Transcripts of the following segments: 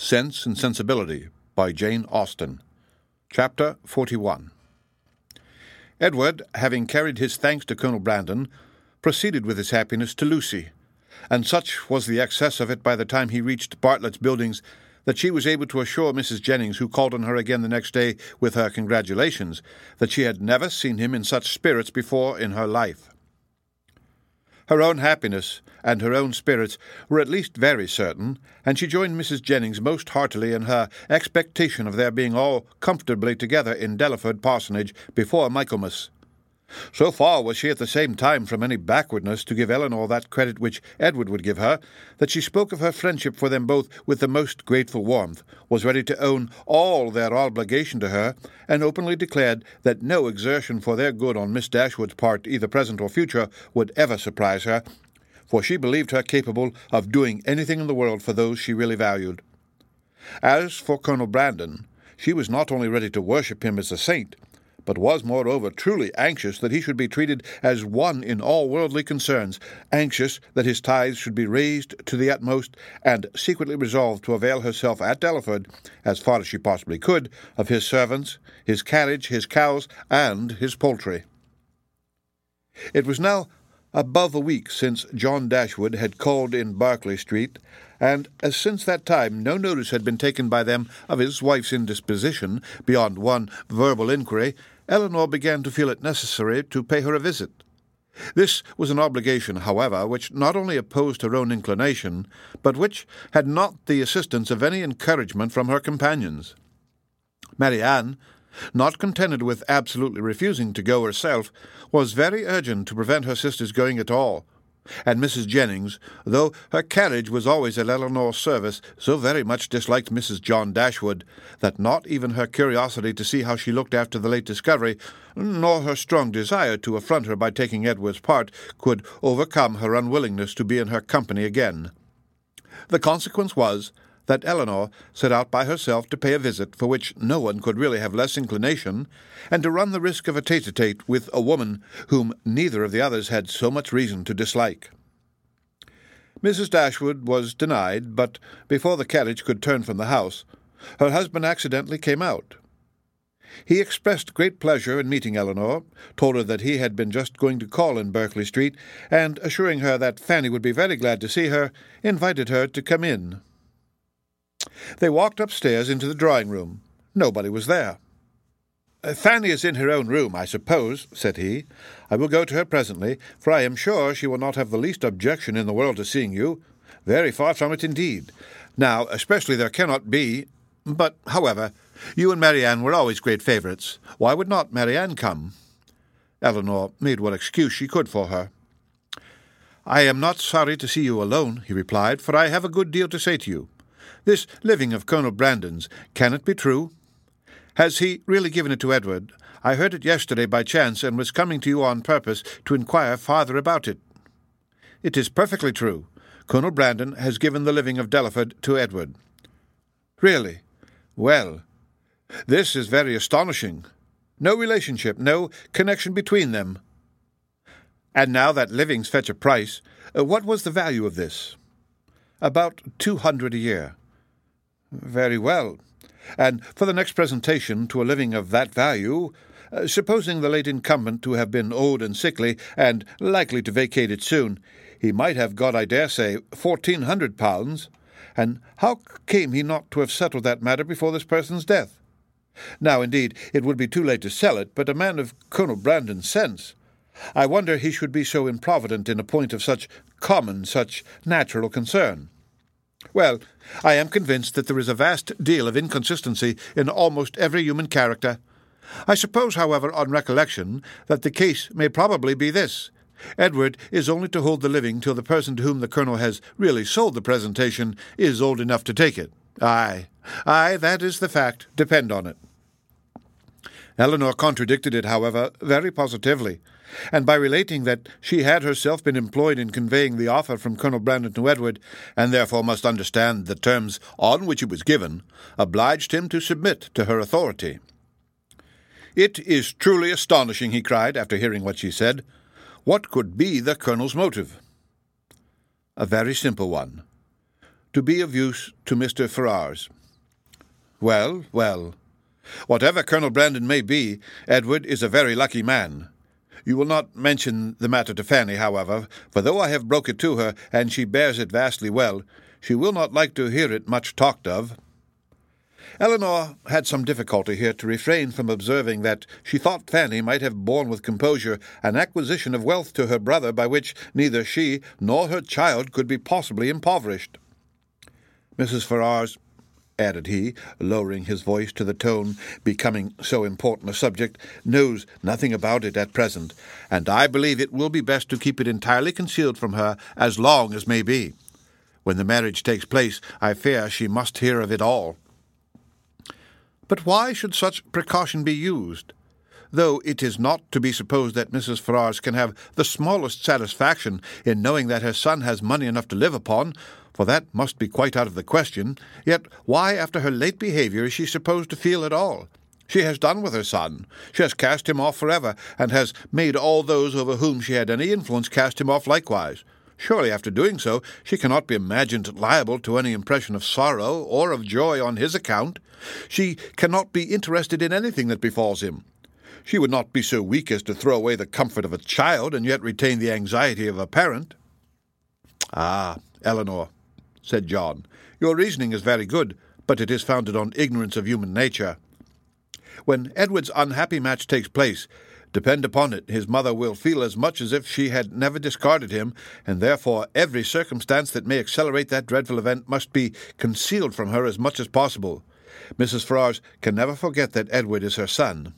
Sense and Sensibility by Jane Austen. Chapter 41. Edward, having carried his thanks to Colonel Brandon, proceeded with his happiness to Lucy, and such was the excess of it by the time he reached Bartlett's Buildings that she was able to assure Mrs. Jennings, who called on her again the next day with her congratulations, that she had never seen him in such spirits before in her life. Her own happiness and her own spirits were at least very certain, and she joined Mrs. Jennings most heartily in her expectation of their being all comfortably together in Delaford Parsonage before Michaelmas. So far was she at the same time from any backwardness to give Eleanor that credit which Edward would give her, that she spoke of her friendship for them both with the most grateful warmth, was ready to own all their obligation to her, and openly declared that no exertion for their good on Miss Dashwood's part, either present or future, would ever surprise her, for she believed her capable of doing anything in the world for those she really valued. As for Colonel Brandon, she was not only ready to worship him as a saint, but was, moreover, truly anxious that he should be treated as one in all worldly concerns, anxious that his tithes should be raised to the utmost, and secretly resolved to avail herself at Delaford, as far as she possibly could, of his servants, his carriage, his cows, and his poultry. It was now above a week since John Dashwood had called in Berkeley Street, and as since that time no notice had been taken by them of his wife's indisposition, beyond one verbal inquiry, Eleanor began to feel it necessary to pay her a visit. This was an obligation, however, which not only opposed her own inclination, but which had not the assistance of any encouragement from her companions. Marianne, not contented with absolutely refusing to go herself, was very urgent to prevent her sister's going at all, and Mrs. Jennings, though her carriage was always at Eleanor's service, so very much disliked Mrs. John Dashwood that not even her curiosity to see how she looked after the late discovery, nor her strong desire to affront her by taking Edward's part, could overcome her unwillingness to be in her company again. The consequence was that Eleanor set out by herself to pay a visit for which no one could really have less inclination, and to run the risk of a tete-a-tete with a woman whom neither of the others had so much reason to dislike. Mrs. Dashwood was denied, but before the carriage could turn from the house, her husband accidentally came out. He expressed great pleasure in meeting Eleanor, told her that he had been just going to call in Berkeley Street, and, assuring her that Fanny would be very glad to see her, invited her to come in. They walked upstairs into the drawing-room. Nobody was there. "Fanny is in her own room, I suppose," said he. "I will go to her presently, for I am sure she will not have the least objection in the world to seeing you. Very far from it, indeed. Now, especially there cannot be. But, however, you and Marianne were always great favourites. Why would not Marianne come?" Eleanor made what excuse she could for her. "I am not sorry to see you alone," he replied, "for I have a good deal to say to you. This living of Colonel Brandon's, can it be true? Has he really given it to Edward? I heard it yesterday by chance, and was coming to you on purpose to inquire farther about it." "It is perfectly true. Colonel Brandon has given the living of Delaford to Edward." "Really? Well, this is very astonishing. No relationship, no connection between them. And now that livings fetch a price, what was the value of this?" "About 200 a year." "Very well. And for the next presentation to a living of that value, supposing the late incumbent to have been old and sickly, and likely to vacate it soon, he might have got, I dare say, £1,400. And how came he not to have settled that matter before this person's death? Now, indeed, it would be too late to sell it, but a man of Colonel Brandon's sense, I wonder he should be so improvident in a point of such common, such natural concern. Well, I am convinced that there is a vast deal of inconsistency in almost every human character. I suppose, however, on recollection, that the case may probably be this. Edward is only to hold the living till the person to whom the Colonel has really sold the presentation is old enough to take it. Aye, that is the fact, depend on it." Eleanor contradicted it, however, very positively, and by relating that she had herself been employed in conveying the offer from Colonel Brandon to Edward, and therefore must understand the terms on which it was given, obliged him to submit to her authority. "It is truly astonishing," he cried, after hearing what she said. "What could be the Colonel's motive?" "A very simple one. to be of use to Mr. Ferrars. Well, well, whatever Colonel Brandon may be, Edward is a very lucky man. You will not mention the matter to Fanny, however, for though I have broke it to her, and she bears it vastly well, she will not like to hear it much talked of. Eleanor had some difficulty here to refrain from observing that she thought Fanny might have borne with composure an acquisition of wealth to her brother by which neither she nor her child could be possibly impoverished. Mrs. Ferrars, added he, lowering his voice to the tone becoming so important a subject, knows nothing about it at present, and I believe it will be best to keep it entirely concealed from her as long as may be. When the marriage takes place, I fear she must hear of it all. But why should such precaution be used? Though it is not to be supposed that Mrs. Ferrars can have the smallest satisfaction in knowing that her son has money enough to live upon, for that must be quite out of the question, yet why, after her late behaviour, is she supposed to feel at all? She has done with her son. She has cast him off forever, and has made all those over whom she had any influence cast him off likewise. Surely, after doing so, she cannot be imagined liable to any impression of sorrow or of joy on his account. She cannot be interested in anything that befalls him. She would not be so weak as to throw away the comfort of a child, and yet retain the anxiety of a parent. "Ah, Eleanor," said John, "your reasoning is very good, but it is founded on ignorance of human nature. When Edward's unhappy match takes place, depend upon it, his mother will feel as much as if she had never discarded him, and therefore every circumstance that may accelerate that dreadful event must be concealed from her as much as possible. Mrs. Ferrars can never forget that Edward is her son."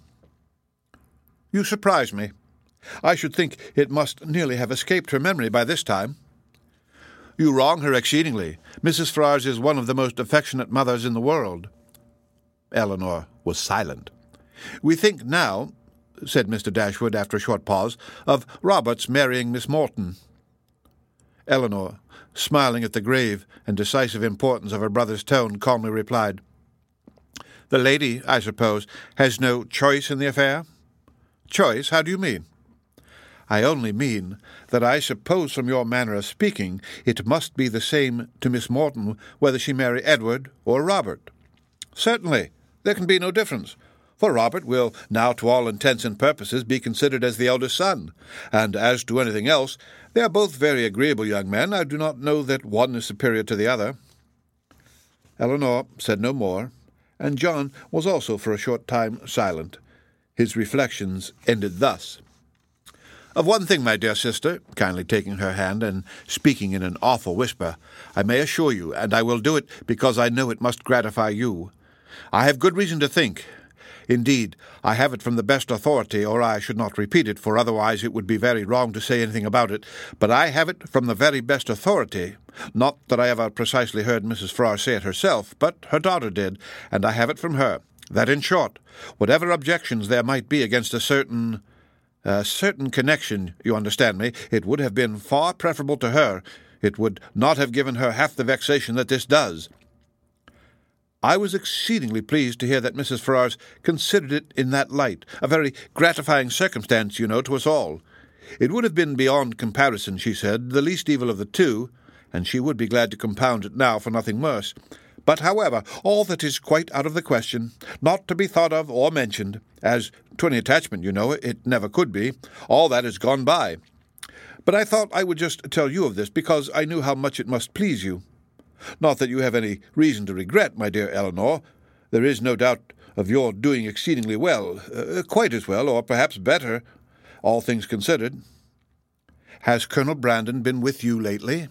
"You surprise me. I should think it must nearly have escaped her memory by this time." "You wrong her exceedingly. Mrs. Ferrars is one of the most affectionate mothers in the world." Eleanor was silent. "We think now," said Mr. Dashwood after a short pause, "of Robert's marrying Miss Morton." Eleanor, smiling at the grave and decisive importance of her brother's tone, calmly replied, "The lady, I suppose, has no choice in the affair?" "Choice? How do you mean?" "I only mean that I suppose from your manner of speaking it must be the same to Miss Morton whether she marry Edward or Robert." "Certainly. There can be no difference, for Robert will now to all intents and purposes be considered as the eldest son, and as to anything else, they are both very agreeable young men. I do not know that one is superior to the other." Eleanor said no more, and John was also for a short time silent. His reflections ended thus. "Of one thing, my dear sister," kindly taking her hand and speaking in an awful whisper, "I may assure you, and I will do it because I know it must gratify you. I have good reason to think. Indeed, I have it from the best authority, or I should not repeat it, for otherwise it would be very wrong to say anything about it, but I have it from the very best authority, not that I ever precisely heard Mrs. Ferrars say it herself, but her daughter did, and I have it from her, that, in short, whatever objections there might be against a certain connection, you understand me, it would have been far preferable to her. It would not have given her half the vexation that this does." I was exceedingly pleased to hear that Mrs. Ferrars considered it in that light, a very gratifying circumstance, you know, to us all. It would have been beyond comparison, she said, the least evil of the two, and she would be glad to compound it now for nothing worse. But, however, all that is quite out of the question, not to be thought of or mentioned, as to any attachment, you know, it never could be. All that is gone by. But I thought I would just tell you of this, because I knew how much it must please you. Not that you have any reason to regret, my dear Eleanor. There is no doubt of your doing exceedingly well, quite as well, or perhaps better, all things considered. Has Colonel Brandon been with you lately?"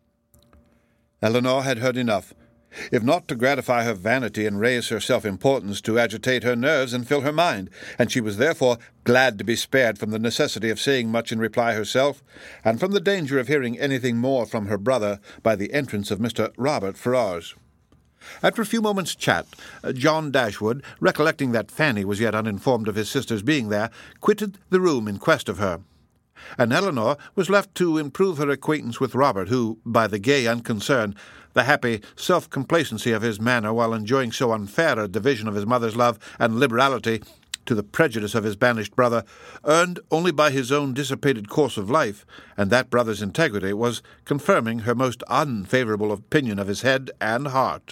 Eleanor had heard enough, if not to gratify her vanity and raise her self-importance, to agitate her nerves and fill her mind, and she was therefore glad to be spared from the necessity of saying much in reply herself, and from the danger of hearing anything more from her brother by the entrance of Mr. Robert Ferrars. After a few moments' chat, John Dashwood, recollecting that Fanny was yet uninformed of his sister's being there, quitted the room in quest of her, and Eleanor was left to improve her acquaintance with Robert, who, by the gay unconcern, the happy self-complacency of his manner while enjoying so unfair a division of his mother's love and liberality, to the prejudice of his banished brother, earned only by his own dissipated course of life, and that brother's integrity, was confirming her most unfavourable opinion of his head and heart.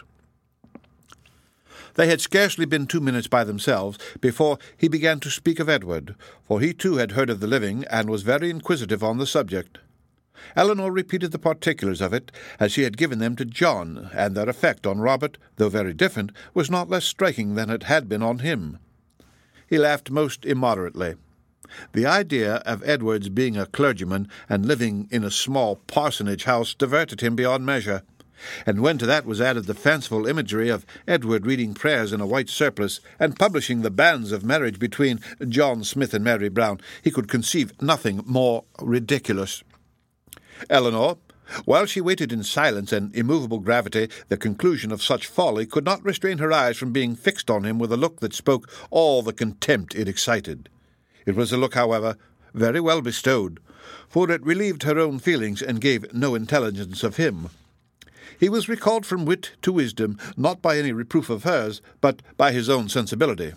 They had scarcely been 2 minutes by themselves before he began to speak of Edward, for he too had heard of the living, and was very inquisitive on the subject. Eleanor repeated the particulars of it, as she had given them to John, and their effect on Robert, though very different, was not less striking than it had been on him. He laughed most immoderately. The idea of Edward's being a clergyman and living in a small parsonage house diverted him beyond measure, and when to that was added the fanciful imagery of Edward reading prayers in a white surplice and publishing the banns of marriage between John Smith and Mary Brown, he could conceive nothing more ridiculous. Eleanor, while she waited in silence and immovable gravity the conclusion of such folly, could not restrain her eyes from being fixed on him with a look that spoke all the contempt it excited. It was a look, however, very well bestowed, for it relieved her own feelings and gave no intelligence of him. He was recalled from wit to wisdom, not by any reproof of hers, but by his own sensibility.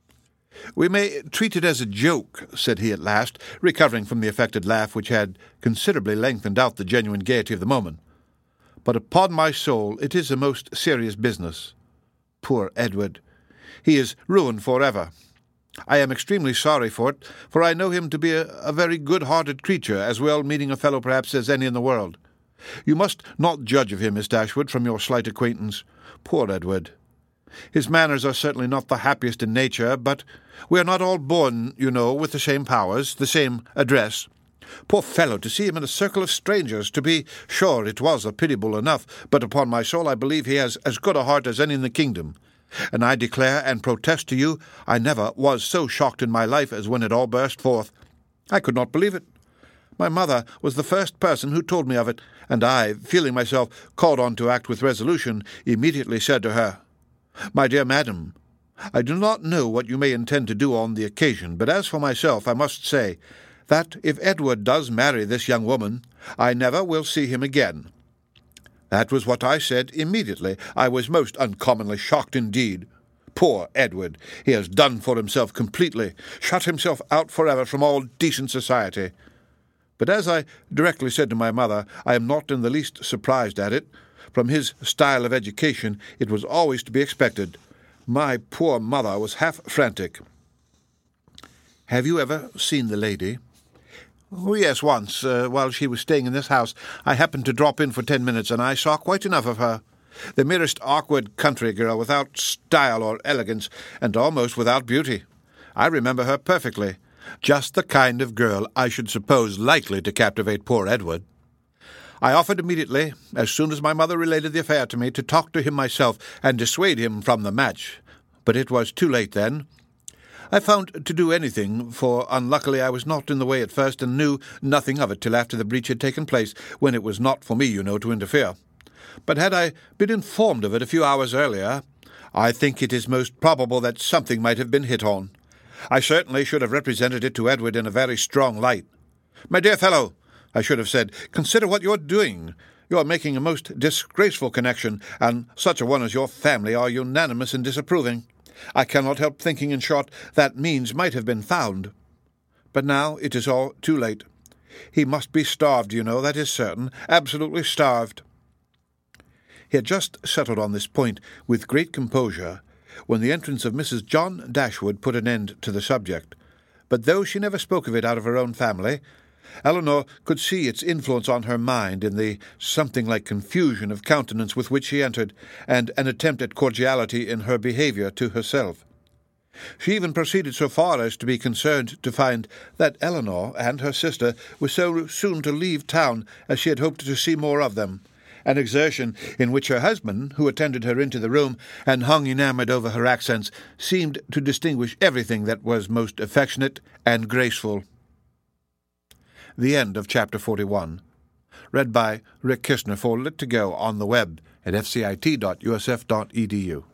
"We may treat it as a joke," said he at last, recovering from the affected laugh which had considerably lengthened out the genuine gaiety of the moment. "But upon my soul it is a most serious business. Poor Edward! He is ruined for ever. I am extremely sorry for it, for I know him to be a very good-hearted creature, as well-meaning a fellow perhaps as any in the world. You must not judge of him, Miss Dashwood, from your slight acquaintance. Poor Edward! His manners are certainly not the happiest in nature, but we are not all born, you know, with the same powers, the same address. Poor fellow, to see him in a circle of strangers, to be sure it was a pitiable enough, but upon my soul I believe he has as good a heart as any in the kingdom. And I declare and protest to you, I never was so shocked in my life as when it all burst forth. I could not believe it. My mother was the first person who told me of it, and I, feeling myself called on to act with resolution, immediately said to her, 'My dear madam, I do not know what you may intend to do on the occasion, but as for myself, I must say that if Edward does marry this young woman, I never will see him again.' That was what I said immediately. I was most uncommonly shocked indeed. Poor Edward! He has done for himself completely, shut himself out forever from all decent society. But as I directly said to my mother, I am not in the least surprised at it. From his style of education it was always to be expected. My poor mother was half frantic." "Have you ever seen the lady?" "Oh, yes, once, while she was staying in this house. I happened to drop in for 10 minutes, and I saw quite enough of her. The merest awkward country girl, without style or elegance, and almost without beauty. I remember her perfectly. Just the kind of girl I should suppose likely to captivate poor Edward. I offered immediately, as soon as my mother related the affair to me, to talk to him myself and dissuade him from the match, but it was too late then. I found to do anything, for unluckily I was not in the way at first, and knew nothing of it till after the breach had taken place, when it was not for me, you know, to interfere. But had I been informed of it a few hours earlier, I think it is most probable that something might have been hit on. I certainly should have represented it to Edward in a very strong light. 'My dear fellow,' I should have said, 'consider what you are doing. You are making a most disgraceful connection, and such a one as your family are unanimous in disapproving. I cannot help thinking, in short, that means might have been found. But now it is all too late. He must be starved, you know, that is certain, absolutely starved.' He had just settled on this point with great composure, when the entrance of Mrs. John Dashwood put an end to the subject. But though she never spoke of it out of her own family, Eleanor could see its influence on her mind in the something like confusion of countenance with which she entered, and an attempt at cordiality in her behaviour to herself. She even proceeded so far as to be concerned to find that Eleanor and her sister were so soon to leave town as she had hoped to see more of them, an exertion in which her husband, who attended her into the room and hung enamoured over her accents, seemed to distinguish everything that was most affectionate and graceful. The end of Chapter 41. Read by Rick Kistner for Lit2Go on the web at fcit.usf.edu.